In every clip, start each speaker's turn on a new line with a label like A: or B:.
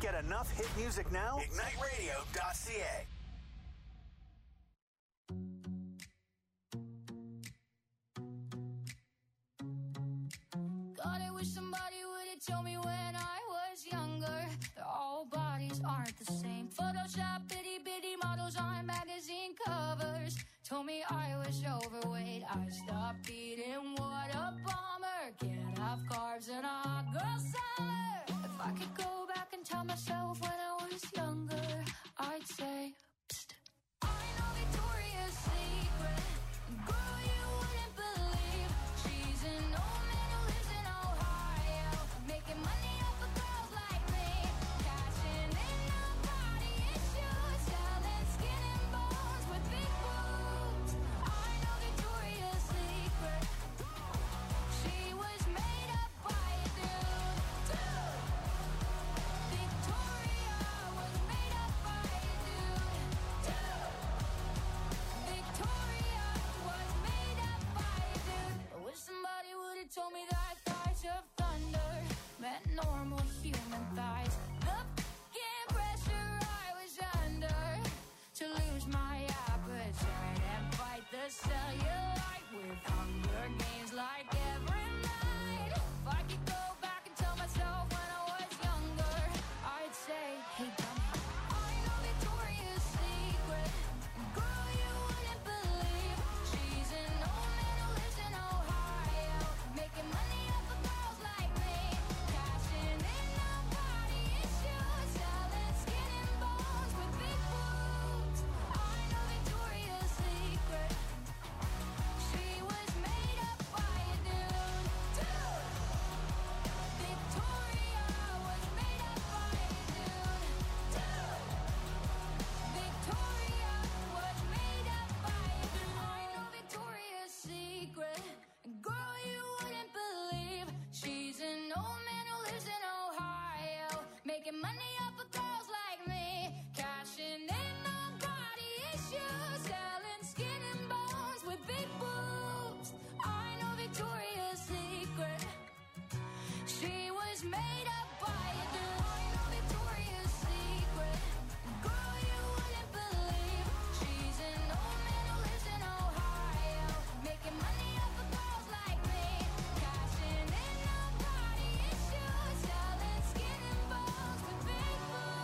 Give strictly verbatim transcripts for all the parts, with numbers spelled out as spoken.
A: Get enough hit music now?
B: ignite radio dot c a.
C: God, I wish somebody would have told me when I was younger that all bodies aren't the same. Photoshop bitty bitty models on magazine covers told me I was overweight. I stopped eating, what a bummer. Can't have carbs in a hot girl summer. If I could go back and tell myself when I was younger, I'd say, psst, I know Victoria's Secret. Girl, you wouldn't believe she's an old man who lives in Ohio, making money off of girls like me, cashing in on body issues, selling skin and bones with big boobs. I know Victoria's Secret. She was made up by a dude. Dude. Victoria was made up by a dude. Dude. Victoria was made up by a dude. I wish somebody would have told me that thighs of thunder meant normal human thighs. The f***ing pressure I was under to lose my appetite and fight the cellulite with Hunger Games like every night. If I could go back and tell myself when I was younger, I'd say, hey dummy, I know Victoria's Secret. Girl, you wouldn't believe she's an old man who lives in Ohio, making money off of girls like me, cashing in on body issues, selling skin and bones with big boobs. I know Victoria's Secret. She was made up by a dude. Dude. Victoria was made up by a dude. Dude. Victoria was made up by a dude. I know Victoria's Secret. Girl, you wouldn't believe she's an old man who lives in Ohio, making money off of girls like me, cashing in on body issues, selling skin and bones with big boobs. I know Victoria's Secret. She was made up by a dude. I know Victoria's Secret. Girl, you wouldn't believe she's an old man who lives in Ohio, making money off of girls like me, cashing in on body issues, selling skin and bones with big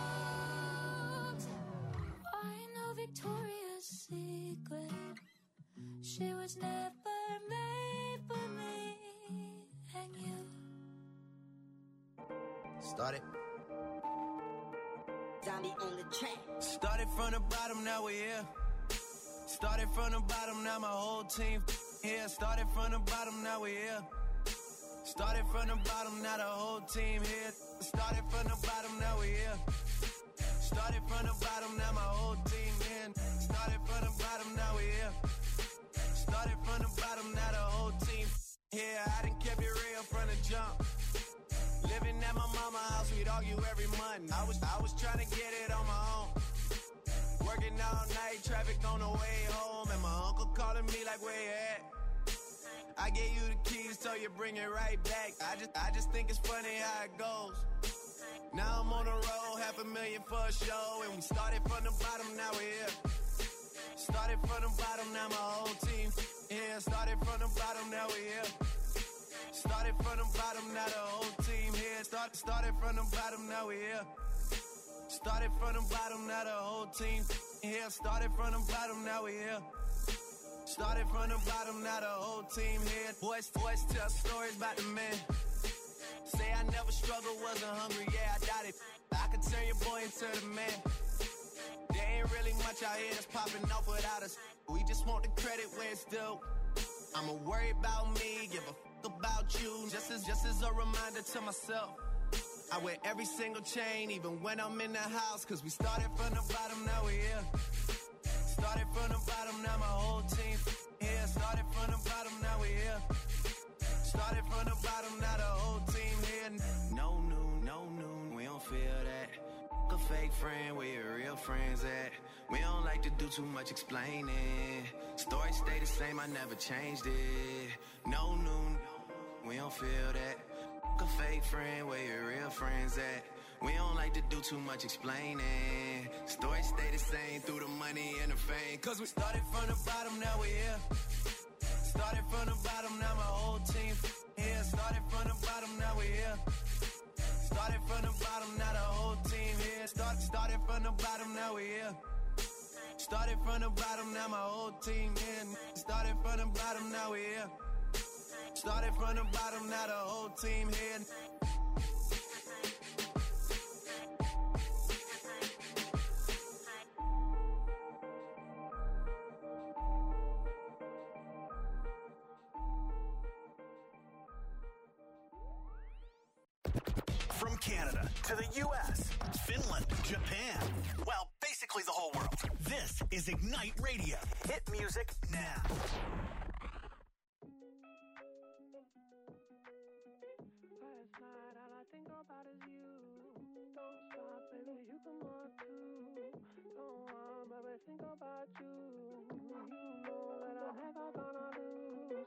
C: boobs. I know Victoria's Secret. She was never made for me and you.
D: Started.
E: Zombie on the track.
D: Started from the bottom, now we're here. Started from the bottom, now my whole team here. Started from the bottom, now we're here. Started from the bottom, now the whole team here. Started from the bottom, now we're here. Started from the bottom, now my whole team in. Started from the bottom, now we're here. Started from the bottom, now the whole team here. I done kept it real from the jump. Living at my mama's house, we'd argue every month. I was I was trying to get it on my own. Working all night, traffic on the way home, and my uncle calling me like, where you at? I gave you the keys, so you bring it right back. I just I just think it's funny how it goes. Now I'm on the road, half a million for a show, and we started from the bottom, now we're here. Started from the bottom, now my whole team here. Started from the bottom, now we're here. Started from the bottom, now the whole team here. Start, started from the bottom, now we're here. Started from the bottom, now the whole team here. Started from the bottom, now we're here. Started from the bottom, now the whole team here. Boys, boys tell stories about the man. Say I never struggled, wasn't hungry, yeah, I doubt it. I could turn your boy into the man. There ain't really much out here that's popping off without us. We just want the credit where it's due. I'ma worry about me, give a fuck about you. Just as, just as a reminder to myself. I wear every single chain, even when I'm in the house. Cause we started from the bottom, now we're here. Started from the bottom, now my whole team here. Started from the bottom, now we're here. Started from the bottom, now the whole team here. No noon, no noon, we don't feel that. Fuck a fake friend, where your real friends at? We don't like to do too much explaining. Story stay the same, I never changed it. No noon, we don't feel that. Fuck a fake friend, where your real friends at? We don't like to do too much explaining. Stories stay the same through the money and the fame. Cause we started from the bottom, now we're here. Started from the bottom, now my whole team here. Started from the bottom, now we're here. Started from the bottom, now the whole team here. Start, started from the bottom, now we're here. Started from the bottom, now my whole team here. Started from the bottom, now we're here. Started from the bottom, now the whole team here.
B: From Canada to the U S, Finland, Japan, well, basically the whole world. This is Ignite Radio. Hit music now.
A: Last night, all I think about is you. Don't stop, baby, you can walk too. Don't want, baby, think about you. You know that I'm never gonna lose.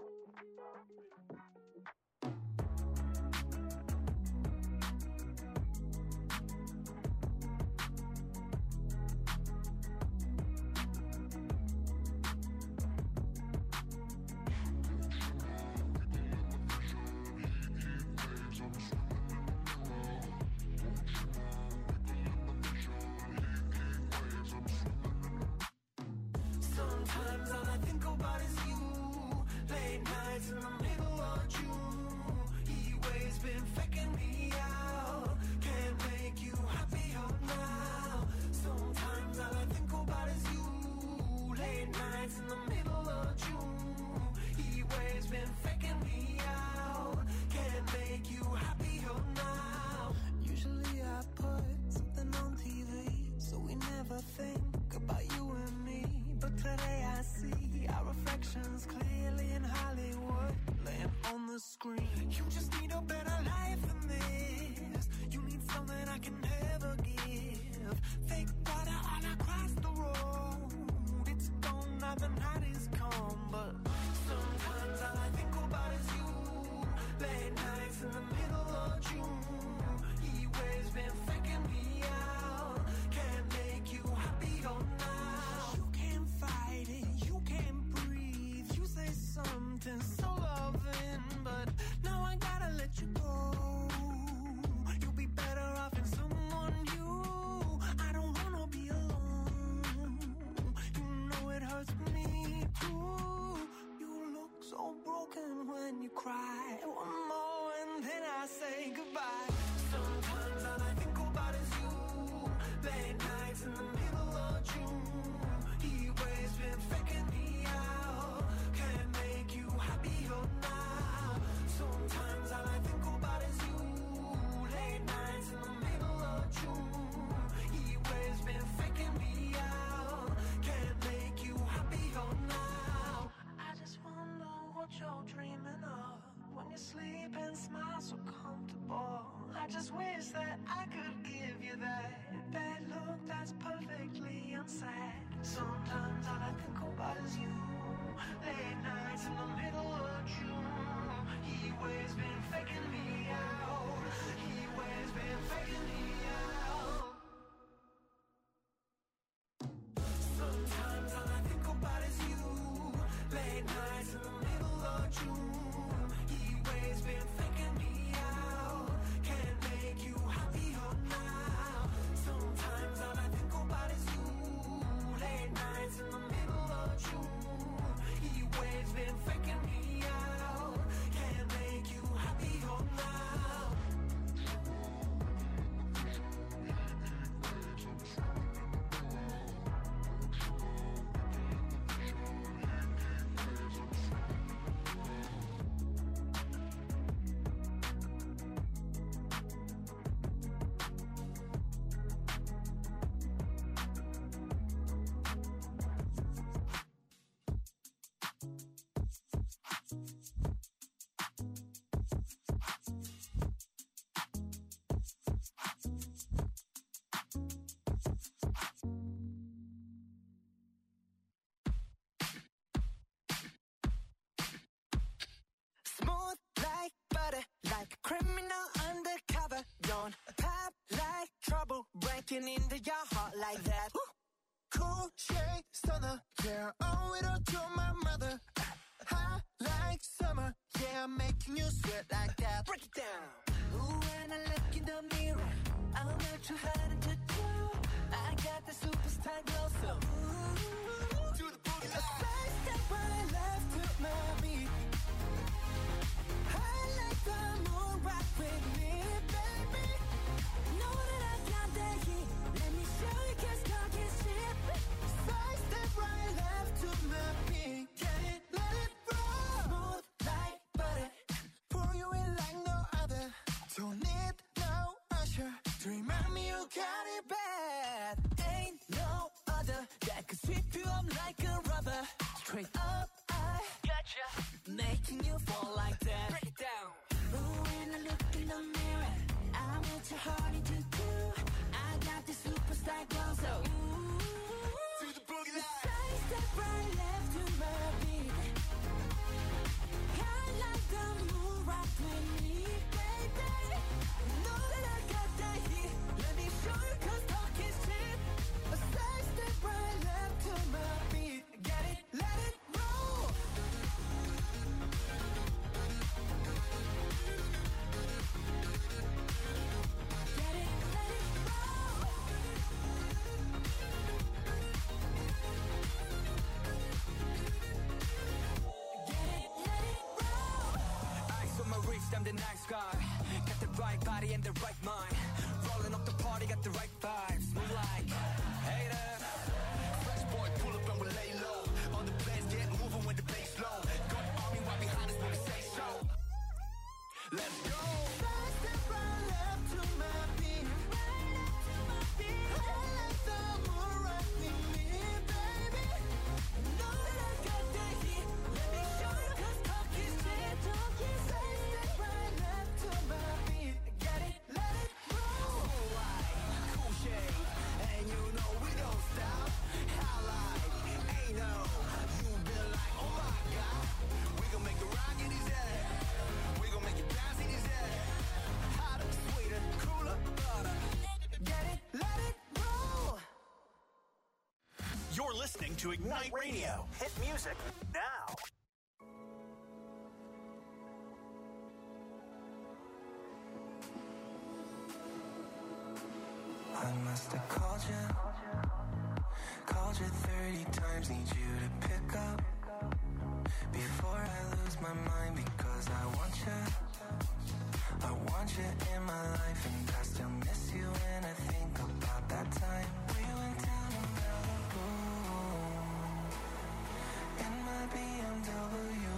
A: Sometimes all I think about is you. Late nights in the middle of June. He waves been faking me out. Can't make you happier now. Sometimes all I think about is you. Late nights in the middle of June. He waves been faking me out. Can't make you happier now. Usually I put something on T V, so we never think about you and me. But today I see our reflections clearly in Hollywood, laying on the screen. You just need a better life than this. You need something I can never give. Fake water all across the road. It's gone now, the night is come. But sometimes all I think about is you. Late nights in the middle of June. He waves been faking me out. Can't make you happier now. You can't fight it, you can't breathe. You say something so loving, but now I gotta let you go. You'll be better off in someone new. I don't wanna be alone. You know it hurts me too. You look so broken when you cry. One more and then I say goodbye. Sometimes all I think about is you. Late nights in the middle of June. He waves been faking me out. Can't make you happier now. Sometimes all I think about is you. Late nights in the middle of June. He waves been faking me out. Can't make you happier now. I just wonder what you're dreaming of when you sleep and smile so comfortable. I just wish that I could give you that bad look that's perfectly unsaid. Sometimes all I think about is you. Late nights in the middle of June. He waves been faking me out. He waves been faking me out. Sometimes all I think about is you. Late nights in the middle of June. He waves been faking me out. Can't make you happier now. Sometimes all I think about is you. Late nights in the middle of June. He waves been faking me out. Can't make you happier. looking into your heart like that. Cool shade stunner, yeah, owe it all to my mother. Hot like summer, yeah, I'm making you sweat like that. Break it down. Ooh, when I look in the mirror, I'm not too hard to do. I got the superstar glow, so ooh, do the boogie line. A side step right left to my beat. I like the moon rock with me, baby. Know that I got that heat. Let me show you, 'cause talk is cheap. Side step right left to my beat. Get it, let it roll. Smooth like butter. Pour you in like no other. Don't need no usher to remind me you got it bad. Ain't no other that could sweep you up like a rubber. Straight up, I gotcha, making you fall like that. Break it down. Ooh, when I look in the mirror, I'm what your heart need to do. I got the superstar glow, so ooh, to the boogie line. Side step right left to my beat. I like the moon rock with me, baby. Know that I got that heat. Let me show you, 'cause talk is cheap. A side step right left to my beat. Get it, let it roll. Get it, let it roll. Get it, let it roll.
E: Ice on my wrist, I'm the nice guy. Got the right body and the right mind. Rolling up the party, got the right vibes. Move like haters.
A: Fresh boy, pull up and we lay low. All the players get moving with the bass low. Got army right behind us when we say so. Let's go. Side step right left to my beat. Right up to my beat. I like the moon rock with me, baby. Know that I got that heat. Let me show you, 'cause talk is cheap. Talk is side step right left to my beat. Get it, let it roll.
E: Cool light, cool shade, and you know we don't stop. Highlight, ain't no, you been like, oh my god.
A: We gon' make it rock in his head. We gon' make it bounce in his head. Hotter, sweeter, cooler, butter. Get it, let it roll.
B: You're listening to Ignite Radio. Hit music now.
A: I must have called you, called you thirty times, need you to pick up before I lose my mind, because I want you, I want you in my life, and I still miss you when I think about that time we went down to Malibu in my B M W.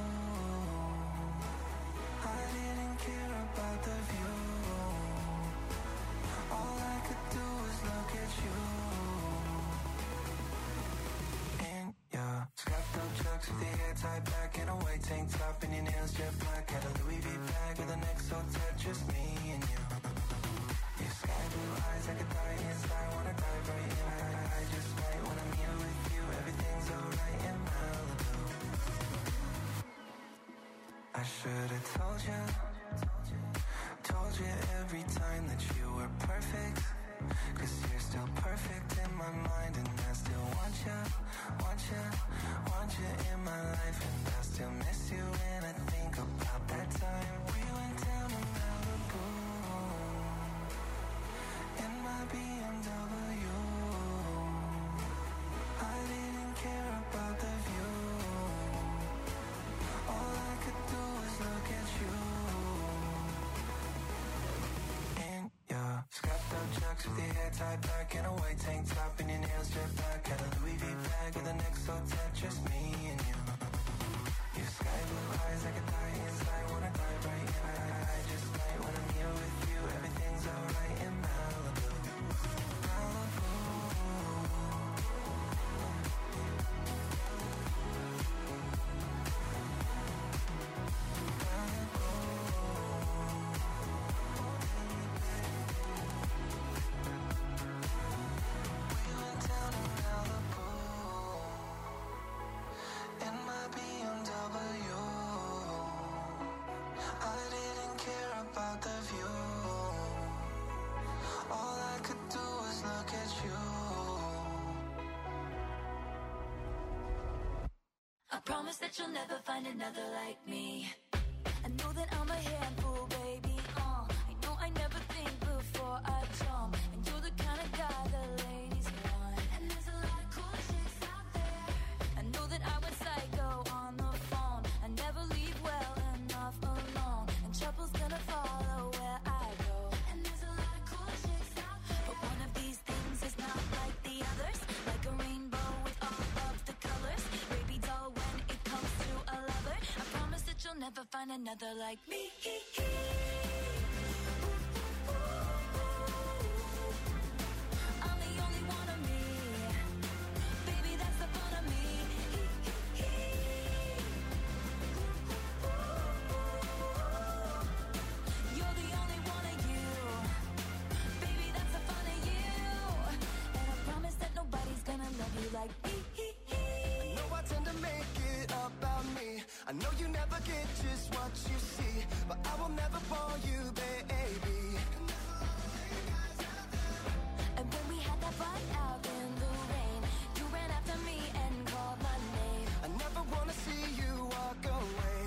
A: I didn't care about the view. All I could do was look at you. In your scuffed up chucks with your hair tied back in a white tank top and your nails jet black. Had a Louis V bag with a neck so tight, just me and you. Your sky blue eyes like a dying inside, wanna dive right in. I, I just might when I'm here with you, everything's alright in Malibu. I should've told you, told you every time that you were perfect, 'cause you're still perfect in my mind, and I still want you, want you, want you in my life, and I still miss you when I think about that time we went down to Malibu in my B M W. I didn't care about the view. All I could do was look at you.
C: promise that you'll never find another like me. I know that I'm a handful, baby. Uh, I know I never think before I jump, and you're the kind of guy the ladies want. And there's a lot of cool chicks out there. I know that I went psycho on the phone. I never leave well enough alone, and trouble's gonna follow where I go. And there's a lot of cool chicks out there, but one of these things is not like the others. Like a rainbow with all of the colors. Baby doll, when it comes to a lover, I promise that you'll never find another like me. I'm the only one of me. Baby, that's the fun of me. You're the only one of you. Baby, that's the fun of you. And I promise that nobody's gonna love you like me.
E: I know I tend to make it about me. I know you never get just what you see, but I will never bore you, baby.
C: And when we had that fight out in the rain, you ran after me and called my name.
E: I never wanna see you walk away.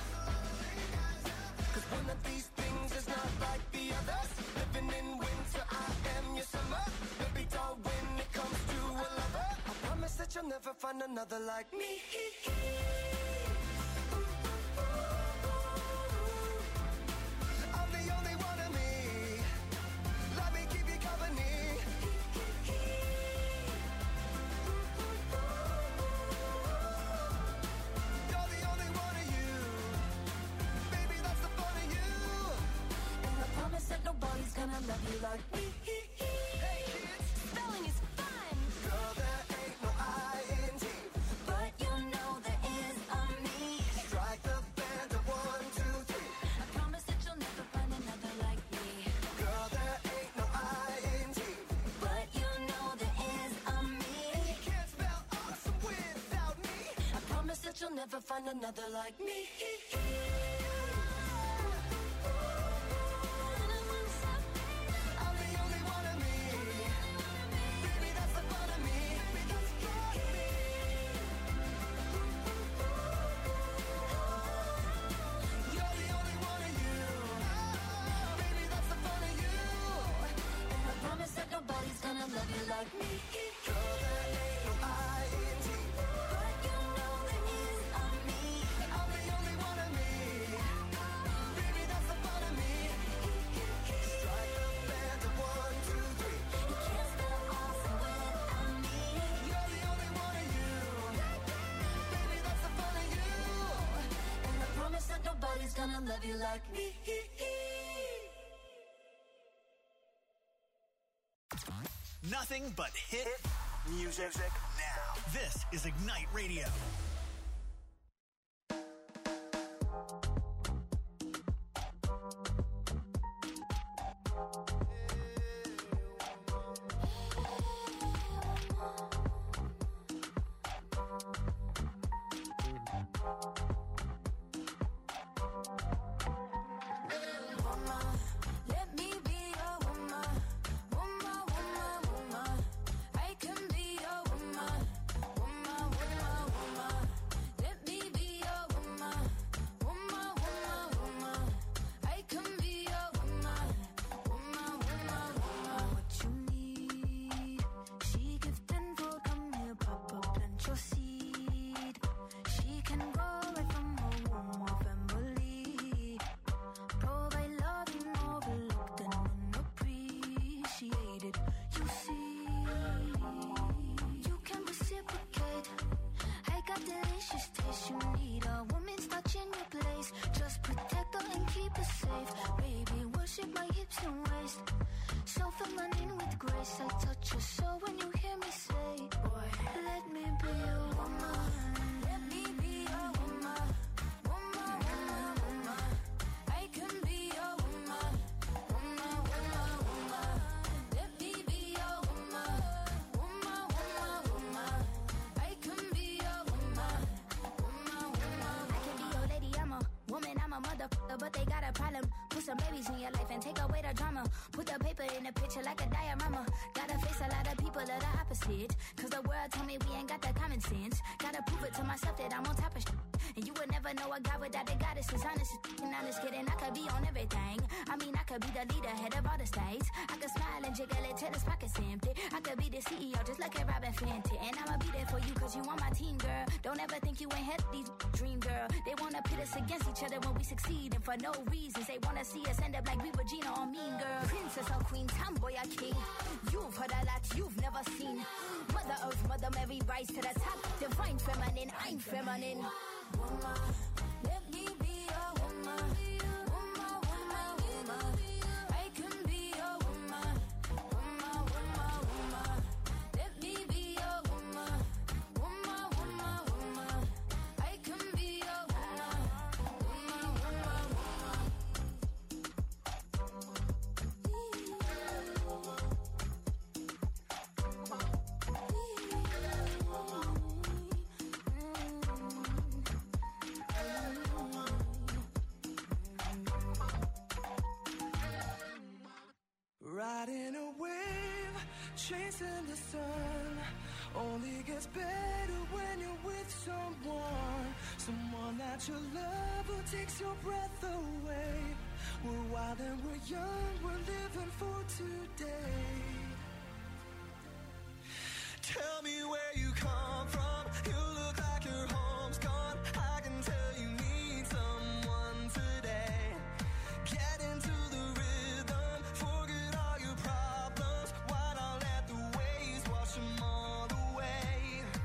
E: Cause one of these things is not like the others. Living in winter, I am your summer. Baby doll, when it comes to a lover, I promise that you'll never find another like me. I'm the only one of me. Let me keep you company. You're the only one of you. Baby, that's the fun of you.
C: And I promise that nobody's gonna love you like me.
E: Hey kids,
C: Spelling is fun,
E: girl, there ain't no I N G.
C: but you know there is a me.
E: Strike the band of one, two, three.
C: I promise that you'll never find another like me.
E: Girl, there ain't no I N G.
C: But you know there is a me.
E: You can't spell awesome without me.
C: I promise that you'll never find another like me.
E: I'm the only one of me. Baby, that's the fun of me. Because you're me. You're the only one of you. Baby, that's the fun of you.
C: And I promise that nobody's gonna love you like me.
E: Girl, there ain't no I N G.
C: But you know there is a me.
E: I'm the only one of me. Baby, that's the fun of me. Strike the band of one, two, three.
C: You can't spell awesome without me.
E: You're the only one of you. Baby, that's the fun of you.
C: And I promise that nobody's gonna love you like me.
B: Nothing but hit music now. This is Ignite Radio.
C: Woman, let me be your woman. Woman, woman, woman. I can be your woman. Woman, woman, woman. Let me be your woman. Woman, woman, woman. I can be your woman. Woman, woman, woman. What you need, she give tenfold. Come here, Papa, plant your seed. She can grow right from her womb or family. Provide loving, overlooked and unappreciated. You see, you can reciprocate. I got delicious taste. You need a woman's touch in your place. Just protect her and keep her safe. Baby, worship my hips and waist. So feminine with grace. I touch your soul when you hear me say, boy, let me be your woman. Let me be your woman. Woman, woman, woman. I can be your woman. Woman, woman, woman. Let me be your woman. Woman, woman, woman. I can be your woman. Woman, woman, woman.
F: I can be your lady, I'm a woman, I'm a motherfucker, but they got a problem. Put some
C: babies in your life and take away the drama. Put the paper in the picture like a diorama. Gotta face a lot of people of the opposite. Cause the world told me we ain't got that common sense. Gotta prove it to myself that I'm on top of shit. And you would never know a guy without a goddess. Is honest and honest kidding. I could be on everything. I mean, I could be the leader, head of all the states. I could smile and jiggle it till his pockets empty. I could be the C E O, just like a Robin Fenty. And I'ma be there for you cause you on my team, girl. Don't ever think you ain't had these dream, girl. They wanna pit us against each other when we succeed. And for no reasons, they wanna see us end up like we Regina or Mean Girl. Princess or queen, tomboy or king. You've heard a lot you've never seen. Mother Earth, Mother Mary, rise to the top. Divine feminine, I'm feminine. Woman, let me be a woman. Woman, woman, woman. I can be a woman. Woman, woman, woman. Let me be a woman. Woman, woman, woman. I can be a woman. Woman, woman, woman.
E: Riding a wave, chasing the sun. Only gets better when you're with someone. Someone that you love who takes your breath away. We're wild and we're young, we're living for today. Tell me where you come from. You look like your home's gone. I can tell you need someone today. Get into the rhythm, forget all your problems. Why not let the waves wash them all away?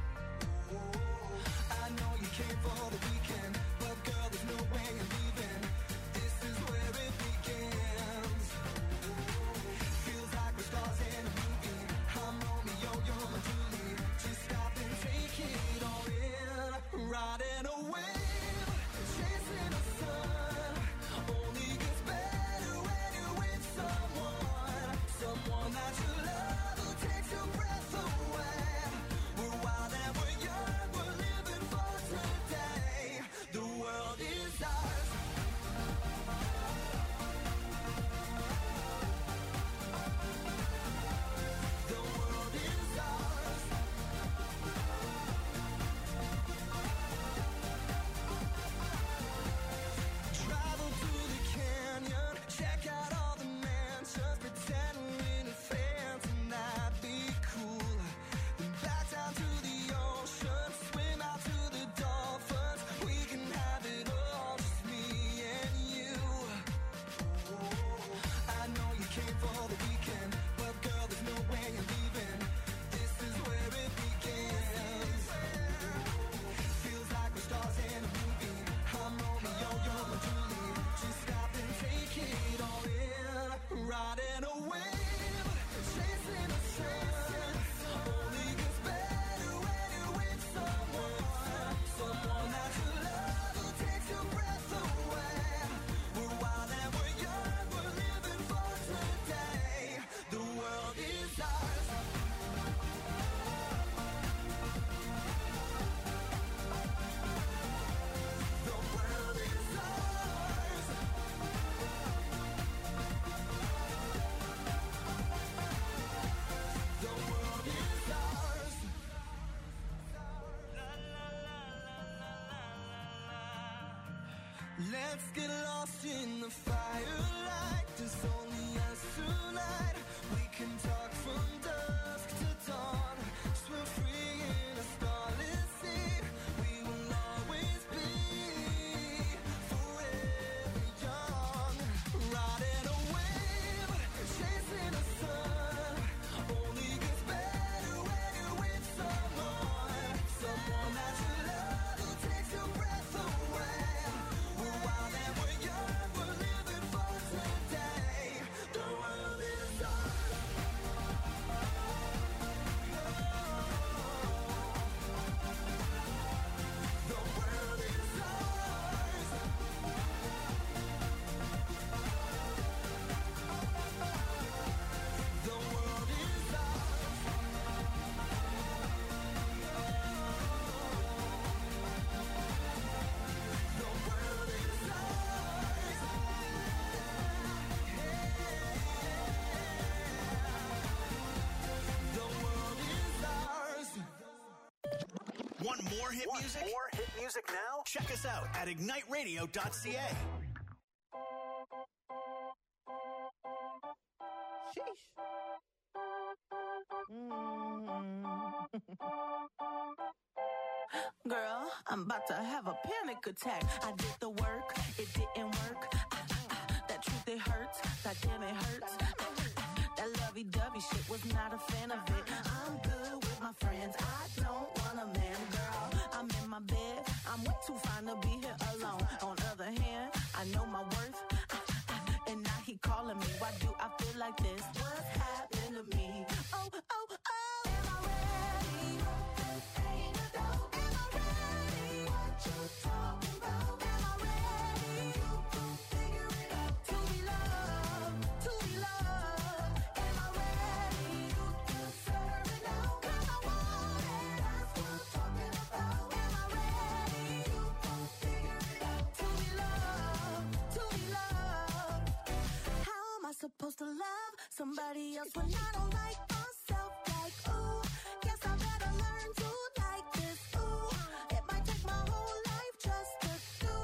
E: I know you came for the weekend, but girl, there's no way you're leaving. This is where it begins. Feels like we're stars in a movie. I'm Romeo, you're my Julie. Just stop and take it all in. Riding a wave, chasing the sun. Only gets better when you're with someone. Someone that you love who takes your breath away. We're wild and we're young, we're living for today. The world is ours. The world is ours. Travel to the canyon, check out all the mansions, pretend we're in a fence and that'd be cool. Then back down to the ocean, swim out to the dolphins. We can have it all, just me and you. I know you came for the weekend, but girl, there's no way you're leaving. This is where it begins. Feels like we're stars in a movie. I'm Romeo, you're my Julie. Just stop and take it all in. Riding a wave, chasing the sun. Only gets better when you're with someone. Someone that you love who takes your breath away. We're wild and we're young, we're living for today. The world is ours. The world is ours. The world is ours. Let's get lost in the firelight. There's only us tonight. We can talk from dusk to dawn. Swim free in a starless sea. We will always be forever young. Riding a wave, chasing the sun. Only gets better when you're with someone. Someone that you love who takes your breath away. We're wild and we're young, we're living for today.
B: Want more hit
F: Want
B: music?
F: more hit music now?
B: Check us out at ignite radio dot c a.
G: Sheesh. Mm. Girl, I'm about to have a panic attack. I did the work, it didn't work. Ah, ah, that truth, it hurts. That damn, it hurts. Ah, ah, that lovey-dovey shit was not a fan of it. I'm good with my friends. I don't want a man, girl. I'm in my bed. I'm way too fine to be here alone. On the other hand, I know my worth. Ah, ah, and now he calling me. Why do I feel like this? What's happened to me? Oh, oh, oh. Am I ready? Ain't a dope. Am I ready? What you talking about? Am I ready? You can figure it out. To be loved, to be loved. Am I ready? You deserve it now. 'Cause I want it. That's what I'm talking about. Am I ready? You can figure it out. To be loved, to be loved. How am I supposed to love somebody else when I don't like myself? Like, ooh, guess I better learn to like this. Ooh, it might take my whole life just to do.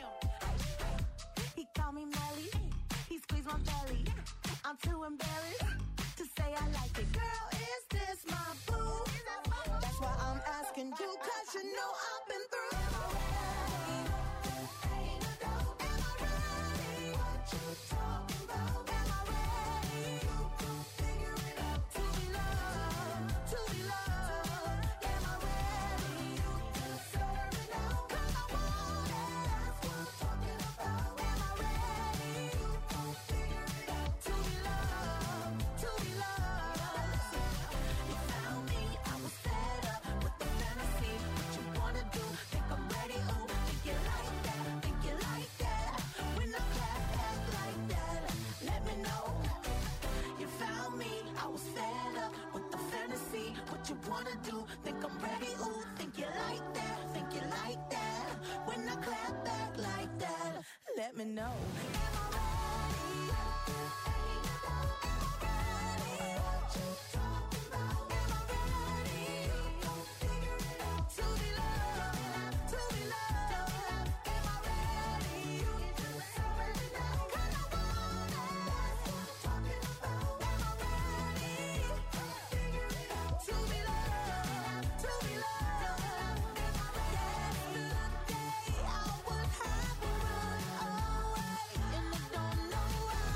G: He called me Melly, he squeezed my belly. I'm too embarrassed to say I like it. Girl, is this my boo? That's why I'm asking you, 'cause you know I've been through. Am I ready? Ain't a doubt. Am I ready? What you talking about? Am I ready? You can figure it out. To be loved, to be loved. Am I ready? You deserve it now. 'Cause I want it. That's what I'm talking about. Am I ready? You can figure it out. To be loved, to be loved. You found me, I was fed up with the fantasy. What you wanna do? Think I'm ready? Ooh, think you like that? Think you like that? When I clap back like that, let me know. You found me, I was fed up with the fantasy. What you wanna do? Think I'm ready? Ooh, think you like that? Think you like that? When I clap back like that, let me know. Am I ready? Ain't a doubt. Am I ready? What you talking about? Am I ready? You gon' figure it out. To be loved, to be loved. Am I ready? You deserve it now. 'Cause I want it. That's what I'm talking about. Am I ready? You gon' figure it out. To be loved, to be loved. Am I ready? Yesterday I would have run away, and I don't know why.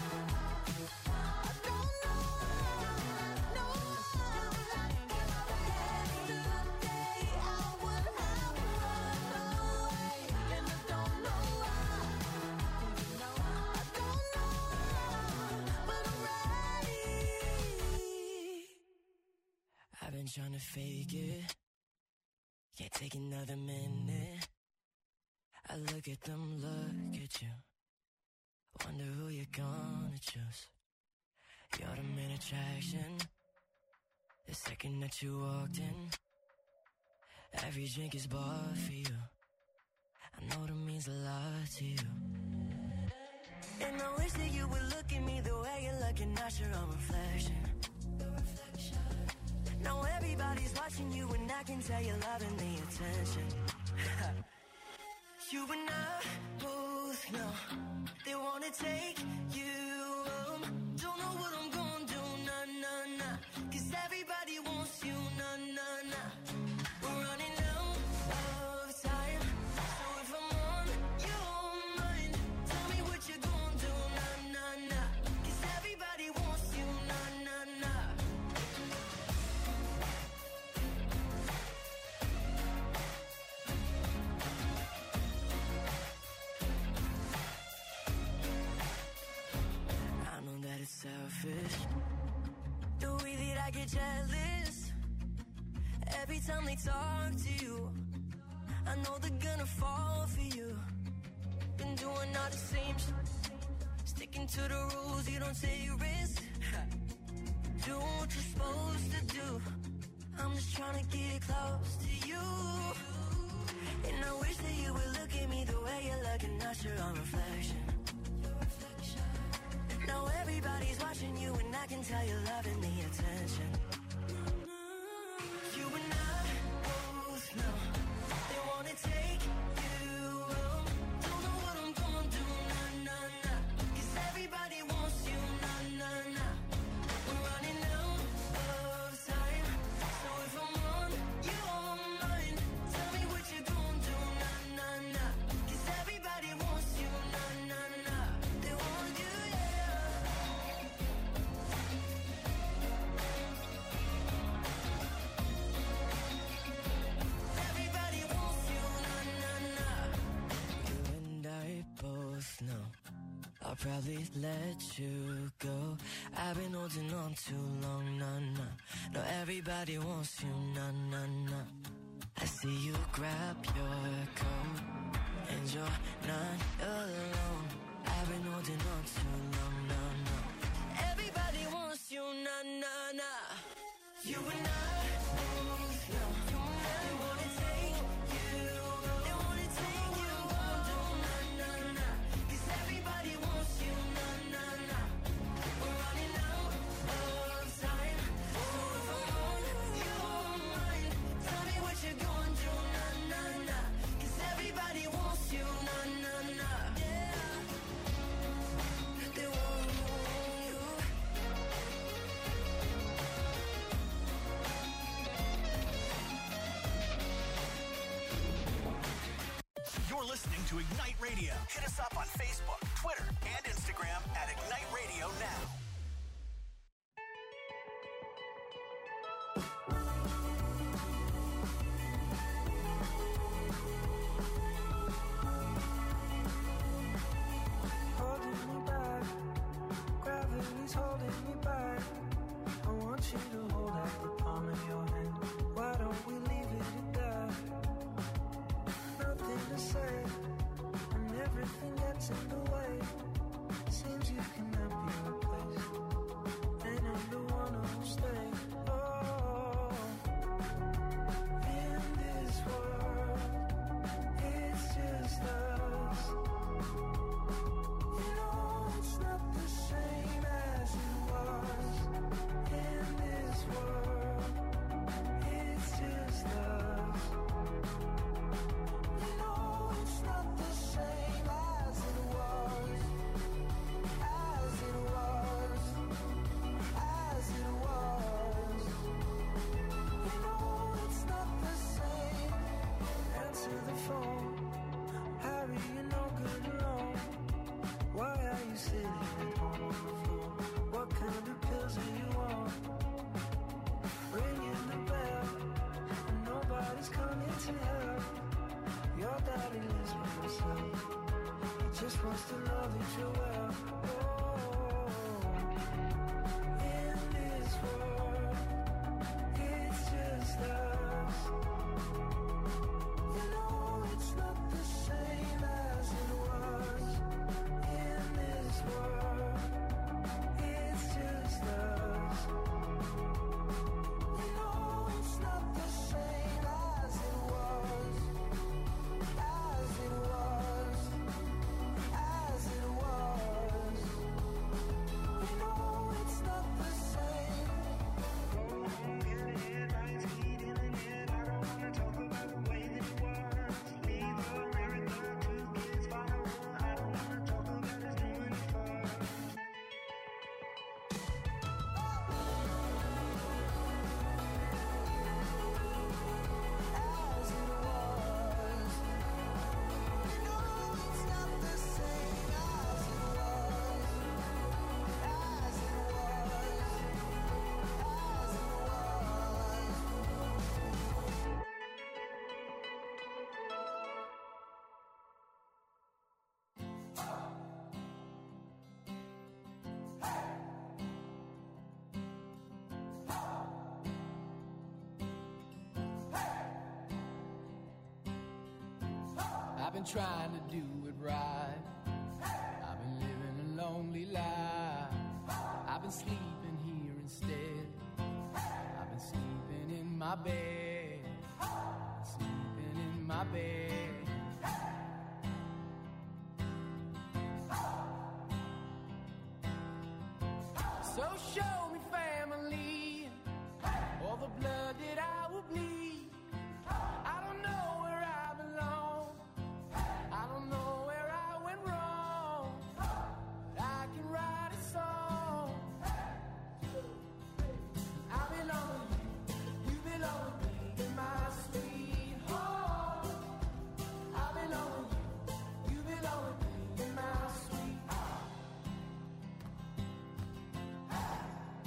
G: I don't know why. No. Yesterday I would have run away, and I don't know why. I don't know why, but I'm ready.
H: I've been trying to fake it. Can't take another minute. I look at them, look at you. Wonder who you're gonna choose. You're the main attraction. The second that you walked in, every drink is bought for you. I know that means a lot to you. And I wish that you would look at me the way you're looking at your own reflection. Now everybody's watching you and I can tell you're loving the attention. You and I both know they wanna take you home. Don't know what I'm gonna do, nah, nah, nah. 'Cause everybody wants you, nah, nah, nah. We're running out of time. So if I'm on your mind, tell me what you're gonna do, nah, nah, nah. 'Cause everybody wants you, nah, nah, nah. I know that it's selfish, the way that I get jealous every time they talk to you. I know they're gonna fall for you. Been doing all the same shit, sticking to the rules, you don't take risks. Doing what you're supposed to do. I'm just trying to get close to you. And I wish that you would look at me the way you're looking at your own reflection. Now everybody's watching you and I can tell you're loving the attention. You and I both know probably let you go. I've been holding on too long, nah, nah. No, everybody wants you, nah, nah, nah. I see you grab your coat and you're not alone. I've been holding on too long, nah, nah. Everybody wants you, nah, nah, nah. You and I, no, you and I, they wanna take you, they wanna take you on, nah, nah, nah. 'Cause everybody wants you, nah, nah, nah. We're running out of time, so if I'm on your mind, tell me what you're gonna do, nah, nah, nah. 'Cause everybody wants you, nah, nah, nah. Yeah, they want you.
B: You're listening to Ignite Radio. Hit us up on Facebook, Twitter, and Instagram at Ignite Radio Now.
E: Holding me back, gravity's holding me back. I want you to hold out the palm of your hand. Why don't we leave it at that? Nothing to say, and everything gets in the way. Seems you cannot be replaced, and I'm the one who'll stay. Oh, in this world, it's just us. You know it's not the same as it was. In this world, it's just us. You know it's not the same as it was. As it was. As it was. You know it's not the same. Answer the phone. Harry, you're no good alone. Why are you sitting at home on the floor? What kind of pills are you on? Ringing the bell, and nobody's coming to help. Your daddy lives by himself. He just wants to know that you're well. Oh, in this world, it's just us. You know it's not the same as it was. In this world, it's just us. You know it's not the same as it was. As it was. As it was. You know it's not the same. I don't wanna talk about the way that it was. Leave America, two kids, follow her. I don't wanna talk about us doing it first. As it was. You know it's not the same as it was. As it was. As it was.
D: I've been trying to do it right. I've been living a lonely life. I've been sleeping here instead. I've been sleeping in my bed. Sleeping in my bed. So show me family, all the blood that I will bleed. I don't know where I belong. I don't know where I went wrong. But I can write a song. I belong with you, you belong with me, my sweet home. I belong with you, you belong with me, my sweet home.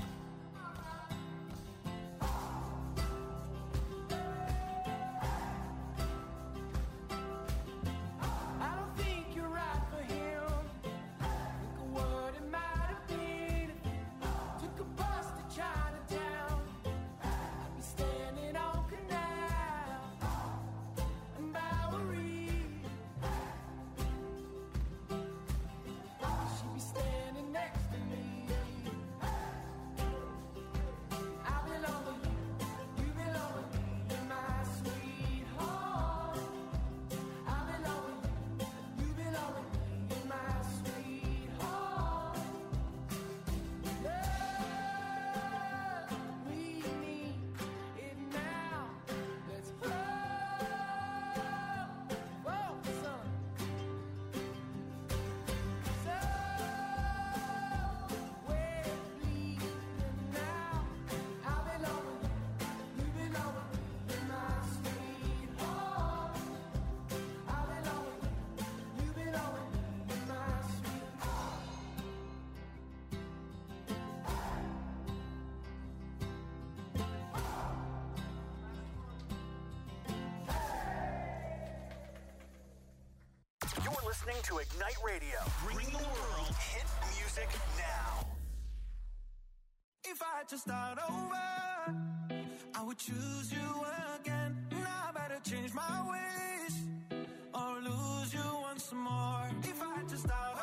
B: to Ignite Radio. Bring the world hit music now.
A: If I had to start over, I would choose you again. Now I better change my ways or lose you once more. If I had to start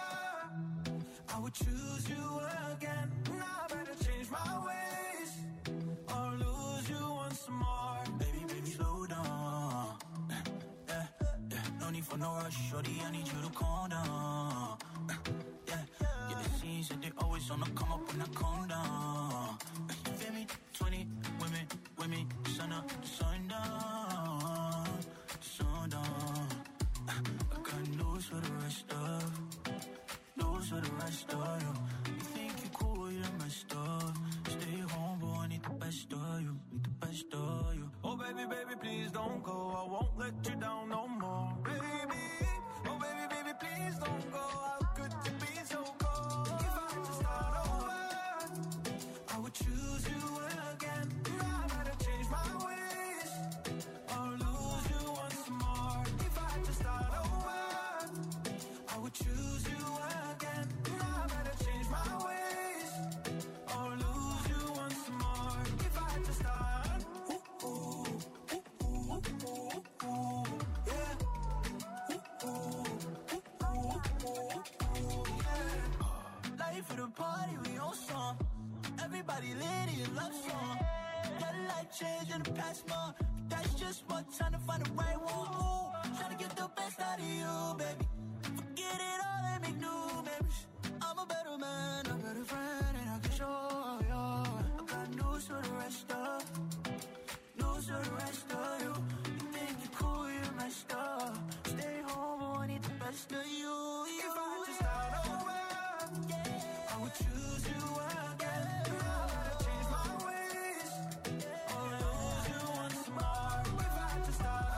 A: over, I would choose you again. Now I better change my ways or lose you once more.
F: Baby, baby, slow down. Yeah, yeah. No need for no rush, shorty, I need you to calm down. Yeah, yeah, the scenes that they always on the come up when I calm down. You feel me? twenty women with me, sun up, sun down, sun down. I got news for the rest of, news for the rest of you. You think you cool, you're messed up. Stay home, boy, I need the best of you, need the best of you.
A: Oh baby, baby, please don't go. I won't let you down no more. Baby, oh baby, baby, please don't go. How could you be so cold? If I had to start over, I would choose you again. Now I better change my ways or lose you once more. If I had to start over, I would choose you again. Now I better change my ways or lose you once more. If I had to start, ooh, ooh, ooh, ooh, ooh, ooh, yeah. Ooh, ooh, ooh, ooh, ooh, yeah.
F: Life for the party, we on song. Everybody lit in love song. Got a life change in the past month. That's just what trying to find the right one. Ooh, trying to get the best out of you, baby. Forget it all and make new memories. I'm a better man, a better friend, and I can show you. I got news for the rest of, news for the rest of you. You think you're cool, you're messed up. Stay home, I need the best of you.
A: If I had to start over,
F: Yeah.
A: I would choose you again. Now I better change my ways or lose you once more. If I had to start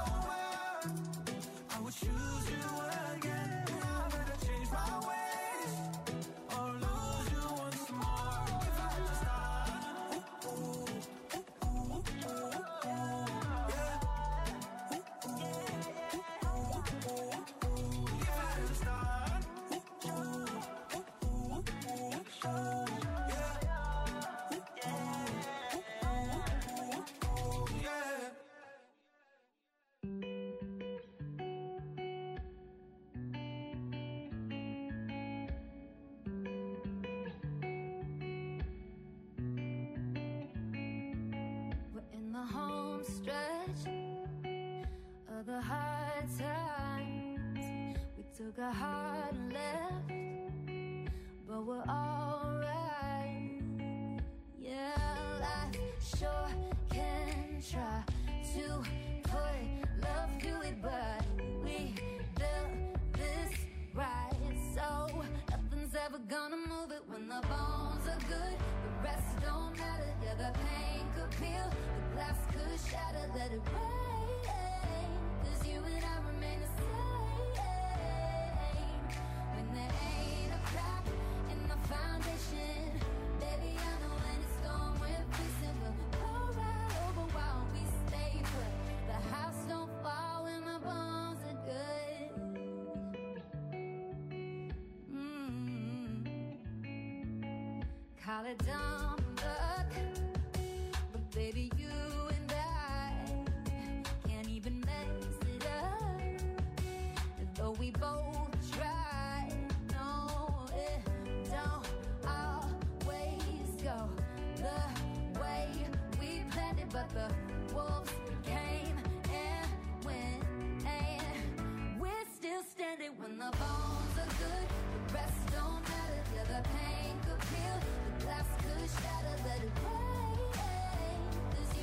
A: over, I would choose you again. Now I better change my ways or lose you once more. If I had to start, ooh, ooh, ooh, ooh, ooh, ooh, yeah. Ooh, ooh, ooh, ooh, ooh, ooh. If I had to start, ooh, ooh, ooh, ooh, ooh, ooh, yeah. Ooh, ooh, ooh, ooh, ooh, yeah.
C: We're in the home stretch of the hard times. We took a hard left, but we're alright. Yeah, life sure can try to put love to it, but we built this right, so nothing's ever gonna move it. When the bones are good, the rest don't matter. Yeah, the pain could peel, the glass could shatter. Let it rain, 'cause you and I remain the same. When there ain't a crack in the foundation, baby, I know when it's gone, we're fixing. We'll go right over while we stay put. The house don't fall when the bones are good. Mm. Call it dumb luck, but baby, you and I can't even mess it up. Though we both try, no, it don't always go the way we planned it. But the wolves came and went, and we're still standing. When the bones are good, the rest don't matter. Yeah, the pain could peel, the glass could shatter. Let it rain, 'cause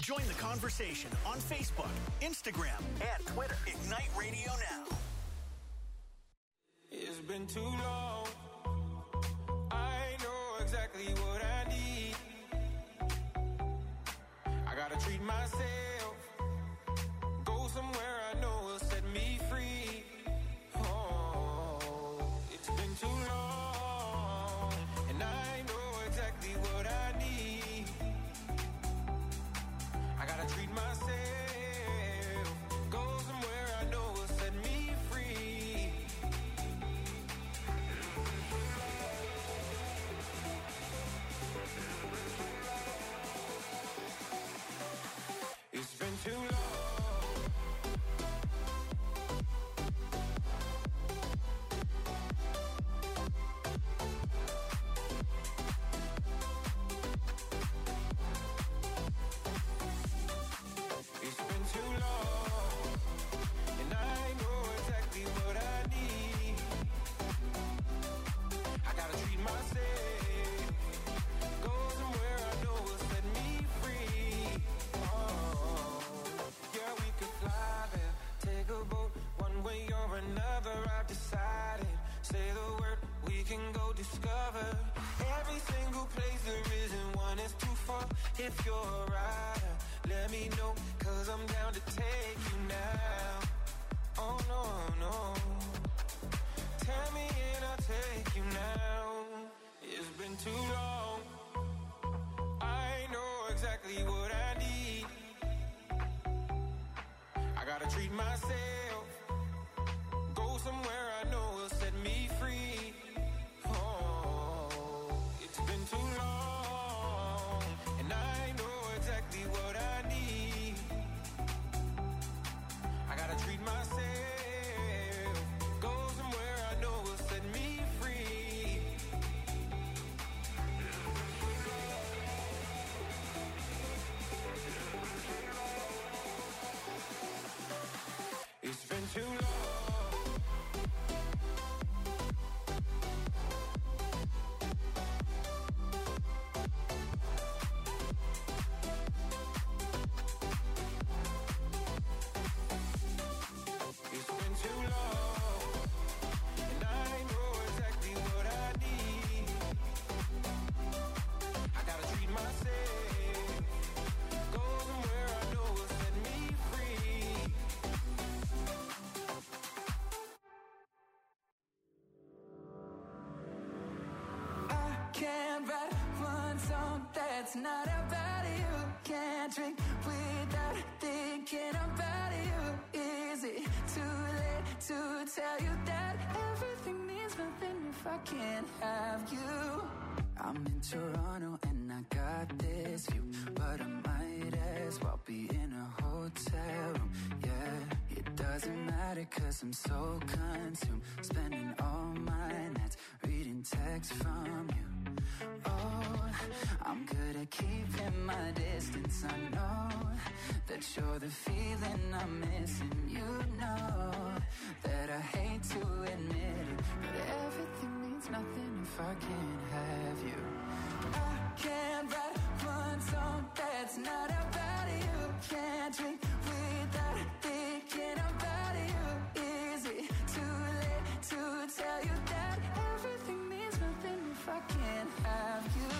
B: Join the conversation on Facebook, Instagram, and Twitter. Ignite Radio Now.
D: It's been too long. I know exactly what I need. I gotta treat myself. Go somewhere I know will set me free. Oh, it's been too long. And I know exactly what I need. I gotta treat myself. Go somewhere I know will set me free. It's been too long. It's been too long, and I know exactly what I need. I gotta treat myself. Go somewhere I know will set me free. Oh, yeah, we could fly there, take a boat, one way or another. I've decided. Say the word, we can go discover every single place there isn't one that's too far. If you're a rider, let me know, cause I'm down to take you now. Oh no, no. Tell me and I'll take you now. It's been too long. I know exactly what I need. I gotta treat myself. Go somewhere I know will set me free. Oh, it's been too long, and I know exactly what I need. I gotta treat myself. Go somewhere I know will set me free. It's been too long. It's been too long, and I know exactly what I need. I gotta treat myself. Go somewhere I know will set me free.
E: I can't write one song that's not about you. Can't drink without thinking about you. Is it too late to tell you that everything means nothing if I can't have you? I'm in Toronto and I got this view, but I might as well be in a hotel room. Yeah, it doesn't matter cause I'm so consumed, spending all my nights reading texts from you. Oh, I'm good at keeping my distance. I know that you're the feeling I'm missing. You know that I hate to admit it, but everything means nothing if I can't have you. I can't write one song that's not about you. Can't drink without thinking about you. Is it too late to tell you that everything means nothing if I can't have you?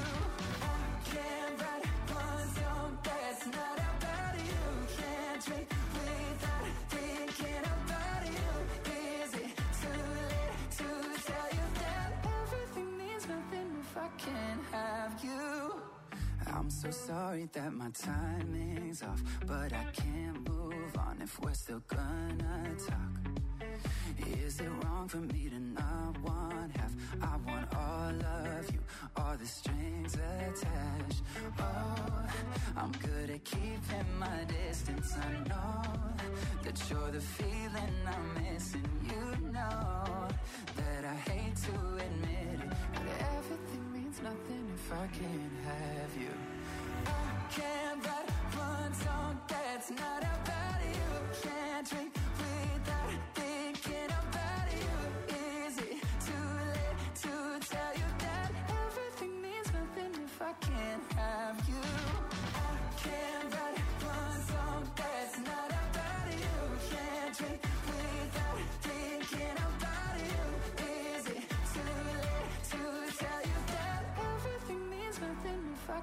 E: I can't write one song that's not about you. Can't drink without thinking about you. Is it too late to tell you that everything means nothing if I can't have you? I'm so sorry that my timing's off, but I can't move on if we're still gonna talk. Is it wrong for me to not want half? I want all of you, all the strings attached. Oh, I'm good at keeping my distance. I know that you're the feeling I'm missing. You know that I hate to admit it, but everything means nothing if I can't have you. I can't write one song that's not about you. Can't drink without thinking about you. Is it too late to tell you that everything means nothing if I can't have you? I can't write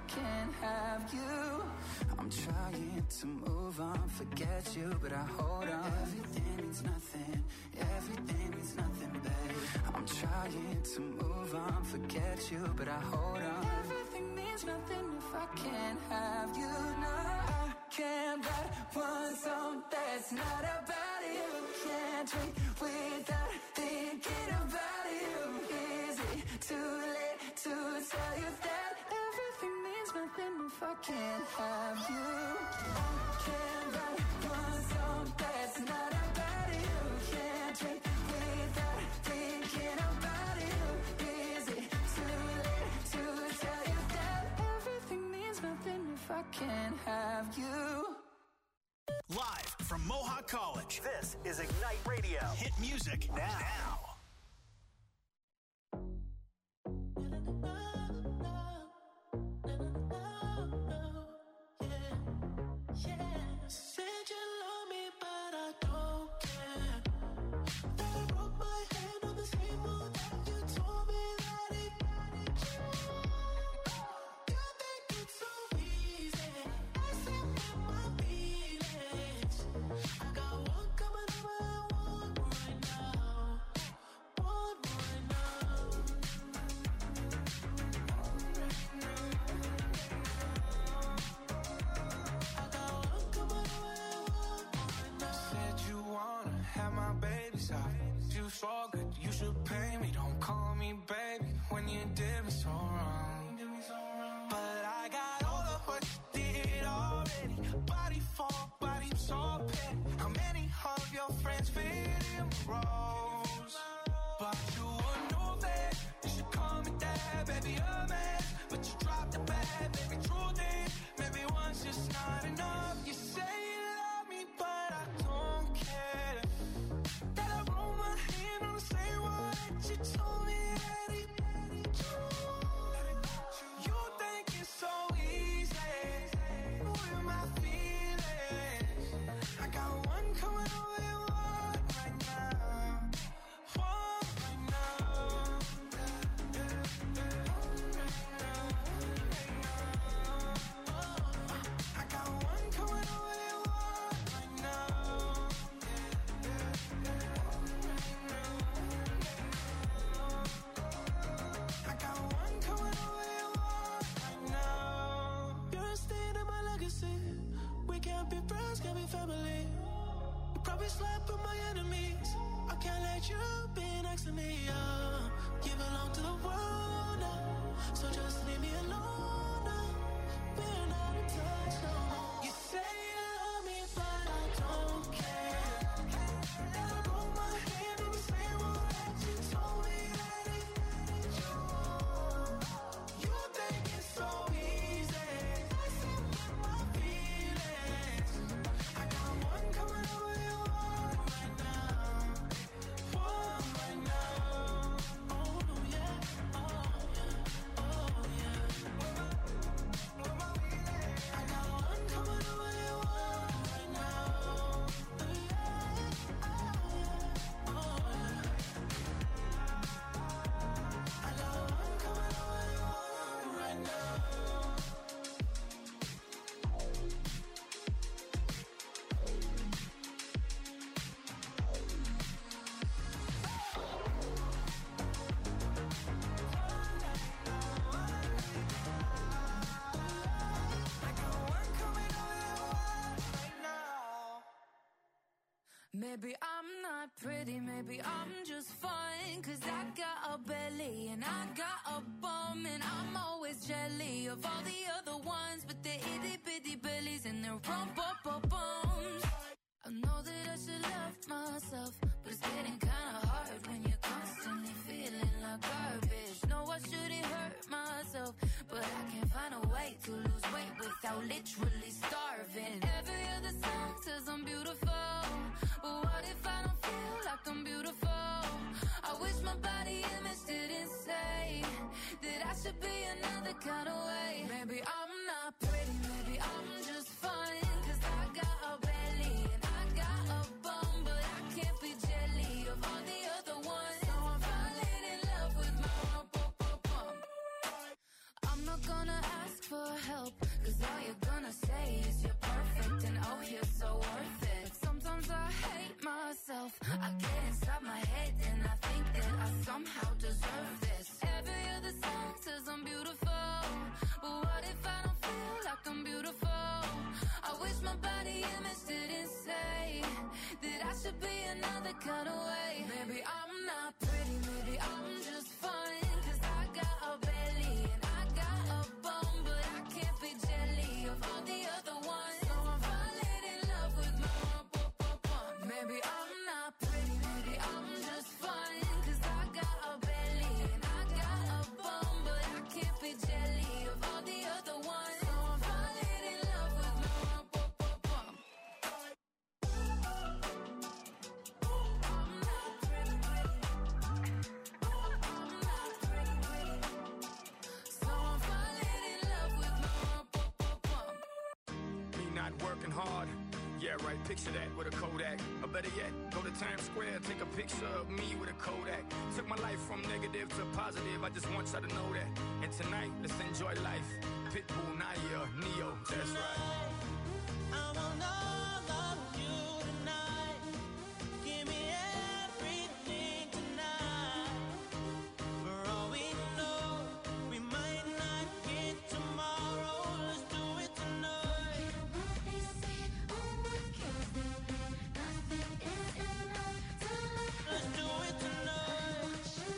E: can't have you. I'm trying to move on, forget you, but I hold on. Everything means nothing, everything means nothing, babe. I'm trying to move on, forget you, but I hold on. Everything means nothing if I can't have you. No, I can't write one song that's not about you. Can't drink without thinking about you. Is it too late to tell you that everything means nothing if I can't have you? I can't write one song that's not about you. Can't drink without thinking about you. Is it too late to tell you that everything means nothing if I can't have you?
B: Live from Mohawk College, this is Ignite Radio. Hit music now. now.
F: Said you love me, but I don't care. That I broke my hand on the same one that you told me that it. You think it's so easy, messing with my feelings. I got one coming over and one right now, one right now. I got one coming over and one right now. Said you wanna have my baby's eyes. You so good, you should pay me. Don't call me baby when you did me so wrong. But I got all of what you did already. Body for body, so petty. How many of your friends fit in my roles? But you would know that you should call me dad, baby, a man. But you dropped the bag, baby, truth is, maybe once just not enough. You say you love me, but I don't care. That I roll my hand on the same one that you told me that it. You think it's so easy, with my feelings. I got one coming over and one right now, one right now. I got one coming over and one right now. I got one coming over and one right now. You're a stain in my legacy. We can't be friends, can't be family. You probably slap with my enemies. I can't let you be next to me. Uh, you belong to the world now, so just leave me alone now. We're not in touch no more. You say you love me, but I don't care. That I broke my hand on the same one that you told me that it. You think it's so easy, messing with my feelings. I got one coming over and one right now, one right now. Oh yeah, oh yeah, oh yeah. I got one coming over and one right now. Yeah, oh yeah, oh yeah. I got one coming over and one right now. I got one coming over and one right now.
C: Maybe I'm not pretty, maybe I'm just fine. Cause I got a belly and I got a bum. And I'm always jelly of all the other ones with their itty bitty bellies and their rump up bums. I know that I should love myself, but it's getting kinda hard when you're constantly feeling like garbage. No, I shouldn't hurt myself, but I can't find a way to lose weight without literally starving. Every other song says I'm beautiful, but what if I don't feel like I'm beautiful? I wish my body image didn't say that I should be another kind of way. Maybe I'm not pretty, maybe I'm just fine. Cause I got a belly and I got a bum, but I can't be jelly of all the other ones. So I'm falling in love with my rump, bum, bum, bum. I'm not gonna ask for Cause all you're gonna say is you're perfect and oh, you're so worth it. Sometimes I hate myself. I get inside my head and I think that I somehow deserve this. Every other song says I'm beautiful, but what if I don't feel like I'm beautiful? I wish my body image didn't say that I should be another kind of way. Maybe I'm not pretty, maybe I'm just fine. Cause I got a belly and I got a bum, but I can't be jelly of all the other ones. So I'm falling in love with my bum. Maybe I'm not pretty, maybe I'm just fine. Cause I got a belly and I got a bum, but I can't be jelly of all the other ones. So I'm falling in love with my bum.
I: Me not working hard. Yeah, right, picture that with a Kodak. Or better yet, go to Times Square, take a picture of me with a Kodak. Took my life from negative to positive, I just want y'all to know that. And tonight, let's enjoy life. Pitbull, Naya, Neo, that's right.
E: I want all of you tonight. Give me everything tonight. For all we know, we might not get tomorrow. Let's do it tonight. Let's do it tonight.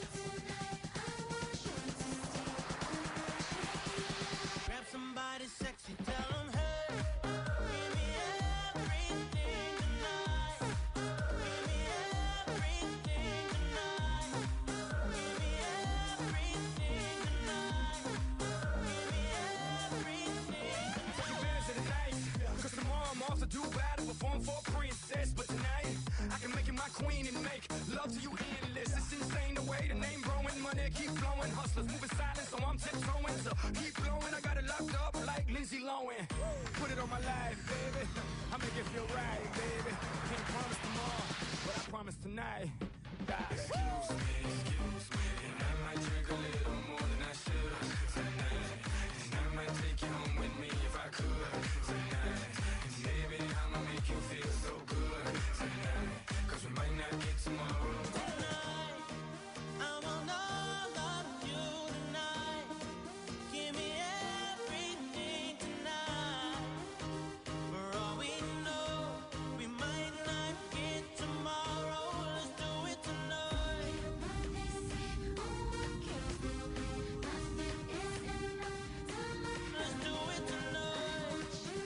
E: Grab somebody sexy, tell them, hey, give me everything tonight. Give me everything tonight. Give me everything tonight. Give me everything.
I: Take advantage of the night, cause tomorrow I'm off to do battle, perform for a princess. But tonight, I can make you my queen and make love to you endless. It's insane the way the name growing, money keep flowing. Hustlers moving silent, so I'm tiptoeing. So keep blowing, I got it locked up like Lindsay Lohan. Put it on my life, baby. I make it feel right, baby. Can't promise tomorrow, but I promise tonight. Die. Excuse me, excuse me, and I might drink a little more than I should tonight. And I might take you home with me if I could tonight. And baby, I'ma make you feel so good tonight. Cause we might not get tomorrow.
E: Tonight, I want all of you tonight. Give me everything tonight. For all we know, we might not get tomorrow. Let's do it tonight. Let's do it tonight.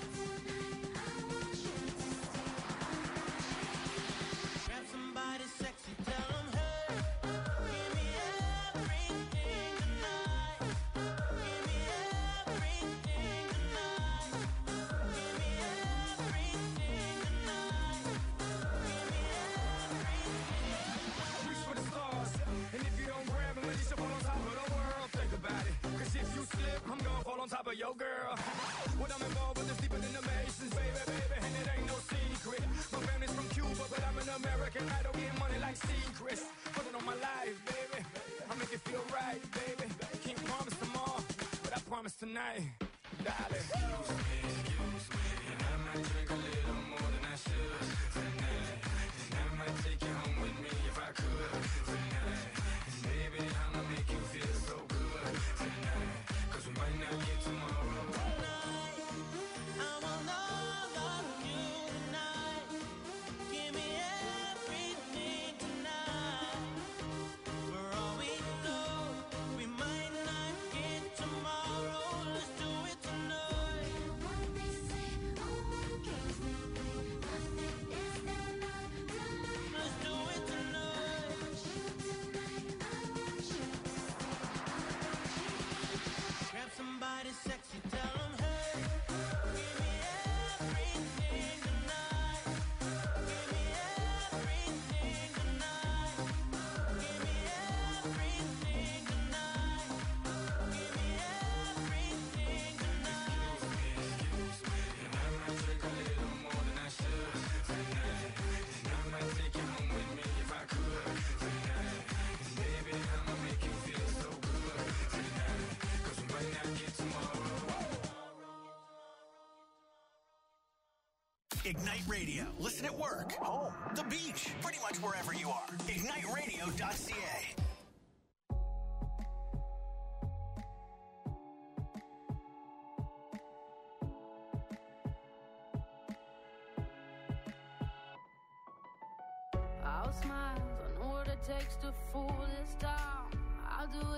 E: Grab somebody sexy, tell them, hey, give me everything tonight. Give me everything tonight. Give me everything tonight. Give me everything.
I: Reach for the stars, and if you don't grab them, let you fall on top of the world. Think about it, cause if you slip, I'm gonna fall on top of your girl. What I'm involved with is deeper than the Masons, baby, baby, and it ain't no secret. My family's from Cuba, but I'm an American. I don't get money like secrets. Put it on my life, baby. I make it feel right, baby. Can't promise tomorrow, but I promise tonight, darling. Excuse me, excuse me, and I might drink a little more than I should tonight. And I might take you home with me if I could tonight. And baby, I'ma make you feel so good tonight. Cause we might not get tomorrow.
E: Tonight, I want all of you tonight. Give me everything tonight. For all we know, we might not get tomorrow. Let's do it tonight.
B: Ignite Radio. Listen at work, home, the beach, pretty much wherever you are. ignite radio dot c a.
C: I'll smile, I know what it takes to fool this town. I'll do it.